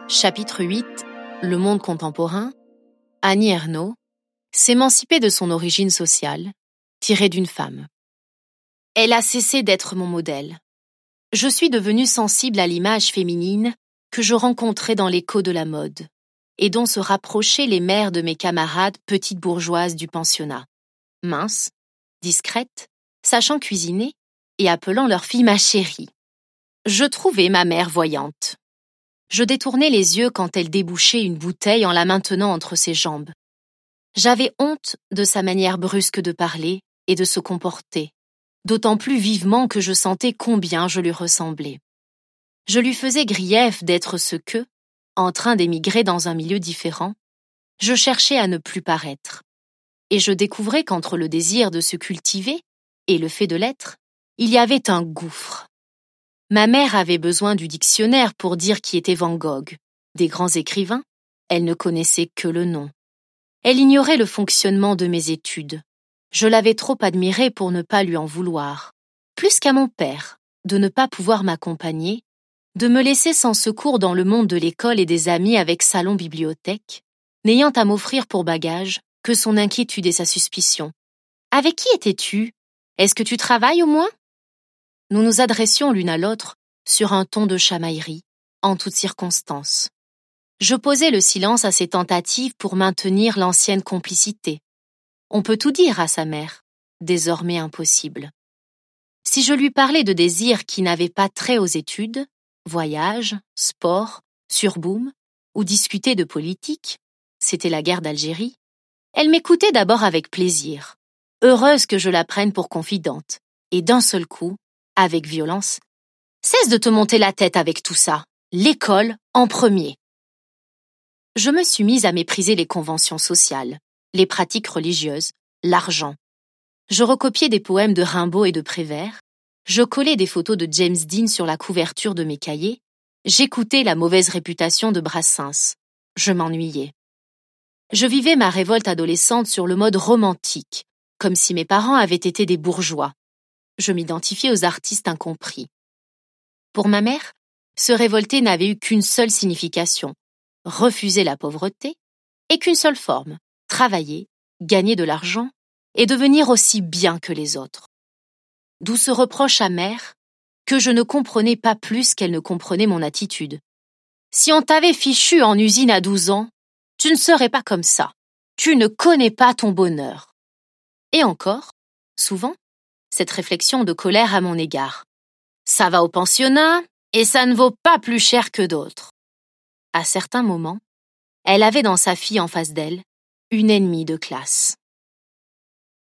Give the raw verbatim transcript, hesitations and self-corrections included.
Chapitre huit. Le monde contemporain. Annie Ernaux. S'émanciper de son origine sociale, tirée d'une femme. Elle a cessé d'être mon modèle. Je suis devenue sensible à l'image féminine que je rencontrais dans l'écho de la mode, et dont se rapprochaient les mères de mes camarades petites bourgeoises du pensionnat. Minces, discrètes, sachant cuisiner et appelant leur fille ma chérie. Je trouvais ma mère voyante. Je détournais les yeux quand elle débouchait une bouteille en la maintenant entre ses jambes. J'avais honte de sa manière brusque de parler et de se comporter, d'autant plus vivement que je sentais combien je lui ressemblais. Je lui faisais grief d'être ce que, en train d'émigrer dans un milieu différent, je cherchais à ne plus paraître. Et je découvrais qu'entre le désir de se cultiver et le fait de l'être, il y avait un gouffre. Ma mère avait besoin du dictionnaire pour dire qui était Van Gogh. Des grands écrivains, elle ne connaissait que le nom. Elle ignorait le fonctionnement de mes études. Je l'avais trop admirée pour ne pas lui en vouloir. Plus qu'à mon père, de ne pas pouvoir m'accompagner, de me laisser sans secours dans le monde de l'école et des amis avec salon-bibliothèque, n'ayant à m'offrir pour bagage que son inquiétude et sa suspicion. « Avec qui étais-tu? Est-ce que tu travailles au moins ?» Nous nous adressions l'une à l'autre sur un ton de chamaillerie, en toutes circonstances. J'opposais le silence à ses tentatives pour maintenir l'ancienne complicité. On peut tout dire à sa mère, désormais impossible. Si je lui parlais de désirs qui n'avaient pas trait aux études, voyages, sport, surboom, ou discuter de politique, c'était la guerre d'Algérie, elle m'écoutait d'abord avec plaisir, heureuse que je la prenne pour confidente, et d'un seul coup, avec violence, « Cesse de te monter la tête avec tout ça, l'école en premier !» Je me suis mise à mépriser les conventions sociales, les pratiques religieuses, l'argent. Je recopiais des poèmes de Rimbaud et de Prévert, je collais des photos de James Dean sur la couverture de mes cahiers, j'écoutais la mauvaise réputation de Brassens. Je m'ennuyais. Je vivais ma révolte adolescente sur le mode romantique, comme si mes parents avaient été des bourgeois. Je m'identifiais aux artistes incompris. Pour ma mère, se révolter n'avait eu qu'une seule signification, refuser la pauvreté, et qu'une seule forme, travailler, gagner de l'argent et devenir aussi bien que les autres. D'où ce reproche amer que je ne comprenais pas plus qu'elle ne comprenait mon attitude. Si on t'avait fichu en usine à douze ans, tu ne serais pas comme ça. Tu ne connais pas ton bonheur. Et encore, souvent, cette réflexion de colère à mon égard. Ça va au pensionnat et ça ne vaut pas plus cher que d'autres. À certains moments, elle avait dans sa fille en face d'elle une ennemie de classe.